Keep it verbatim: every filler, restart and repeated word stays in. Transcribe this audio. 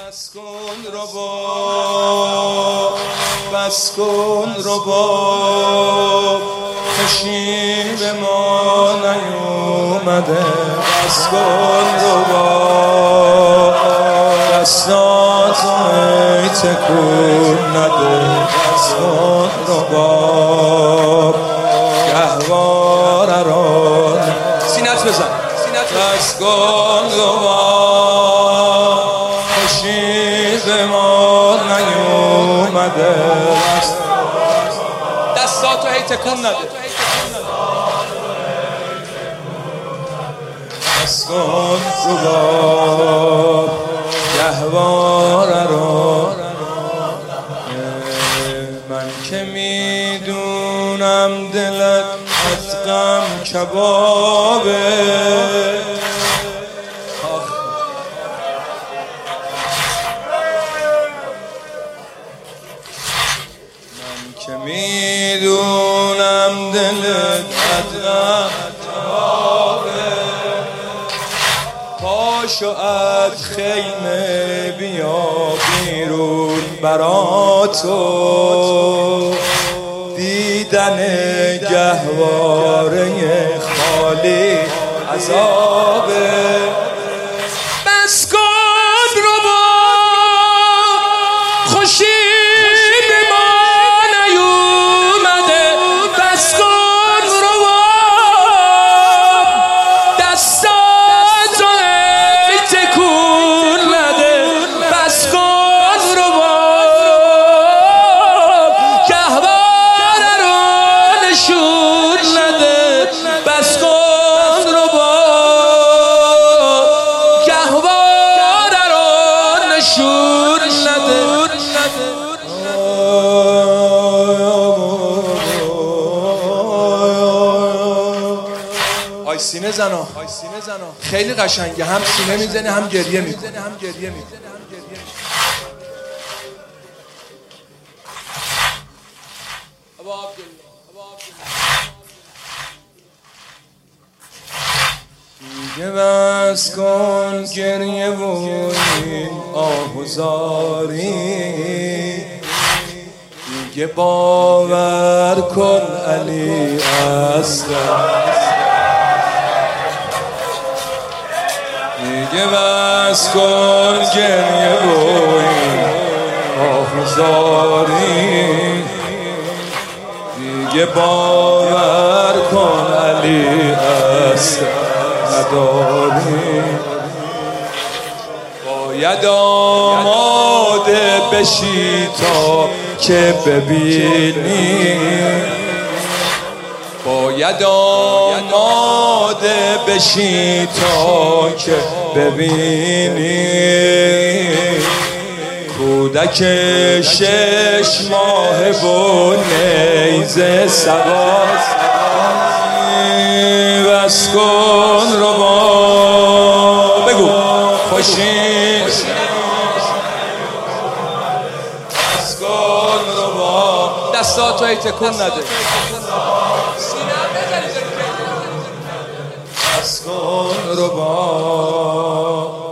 بس کن رباب، بس کن رباب، نشیب ما نیومده. بس کن رباب، دستاتو ای تکون نده. بس کن رباب، گهواره را سینت بزن. بس کن رباب، نشیب ما نیومده. دستاتو هی تکون نده. بس کن رباب، گهواره را. من که میدونم دلت از غم کبابه، من که میدونم دلت از غم کبابه. پاشو از خیمه بیا بیرون برا تو، دیدن گهواره خالی عذابه. بس کن رباب، خورشید ما نیومده. بس کن رباب، دستاتو ای تکون نده. بس کن رباب، گهواره رو نشون نده. بس کن رباب، گهواره رو نشون نده. آی سینه زنا، خیلی قشنگه، هم سینه میزنه هم گریه میکنه. دیگه بس کن گریه و این آهوزاری، دیگه باور کن علی اصغر. دیگه بس کن گریه و این آهوزاری، دیگه باور کن علی اصغر نداری. باید آماده بشی تا که ببینی، باید آماده بشی تا که ببینی. کودک شش ماه و نیزه سواست. بس کن رباب، بگو خوشی. بس کن رباب، دستاتو ای تکون نده. بس کن رباب،